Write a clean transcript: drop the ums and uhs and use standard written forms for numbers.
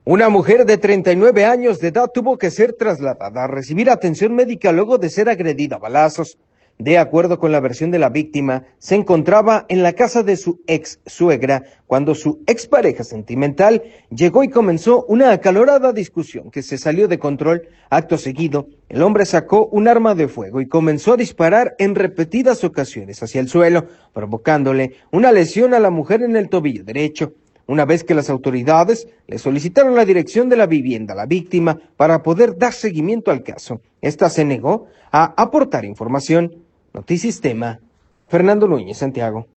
Una mujer de 39 años de edad tuvo que ser trasladada a recibir atención médica luego de ser agredida a balazos. De acuerdo con la versión de la víctima, se encontraba en la casa de su ex suegra cuando su expareja sentimental llegó y comenzó una acalorada discusión que se salió de control. Acto seguido, el hombre sacó un arma de fuego y comenzó a disparar en repetidas ocasiones hacia el suelo, provocándole una lesión a la mujer en el tobillo derecho. Una vez que las autoridades le solicitaron la dirección de la vivienda a la víctima para poder dar seguimiento al caso, esta se negó a aportar información. Notisistema, Fernando Núñez, Santiago.